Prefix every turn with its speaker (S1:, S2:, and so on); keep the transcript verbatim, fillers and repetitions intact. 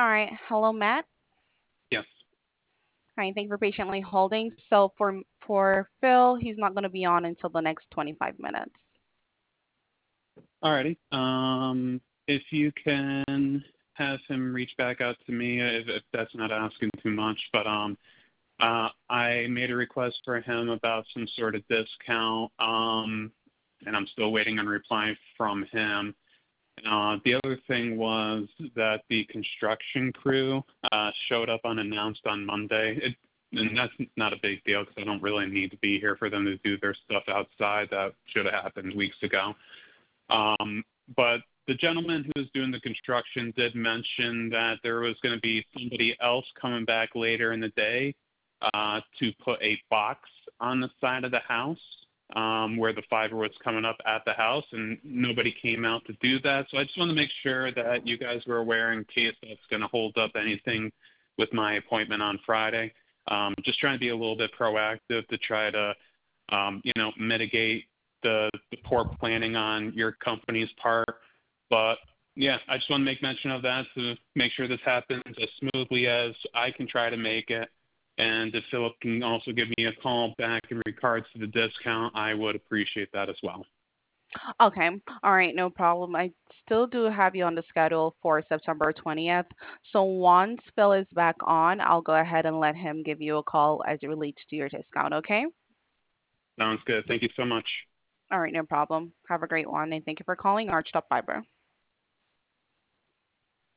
S1: All right. Hello, Matt.
S2: Yes.
S1: All right. Thank you for patiently holding. So for for Phil, he's not going to be on until the next twenty-five minutes.
S2: Alrighty. Um, if you can have him reach back out to me, if, if that's not asking too much, but um, uh, I made a request for him about some sort of discount, um, and I'm still waiting on a reply from him. Uh, the other thing was that the construction crew uh, showed up unannounced on Monday. It, and that's not a big deal because I don't really need to be here for them to do their stuff outside. That should have happened weeks ago. Um, but the gentleman who was doing the construction did mention that there was going to be somebody else coming back later in the day uh, to put a box on the side of the house um, where the fiber was coming up at the house, and nobody came out to do that. So I just want to make sure that you guys were aware in case that's going to hold up anything with my appointment on Friday. Um, just trying to be a little bit proactive to try to, um, you know, mitigate the, the poor planning on your company's part. But yeah, I just want to make mention of that to make sure this happens as smoothly as I can try to make it. And if Philip can also give me a call back in regards to the discount, I would appreciate that as well.
S1: Okay. All right. No problem. I still do have you on the schedule for September twentieth. So once Phil is back on, I'll go ahead and let him give you a call as it relates to your discount. Okay.
S2: Sounds good. Thank you so much.
S1: All right. No problem. Have a great one, and thank you for calling Archtop Fiber.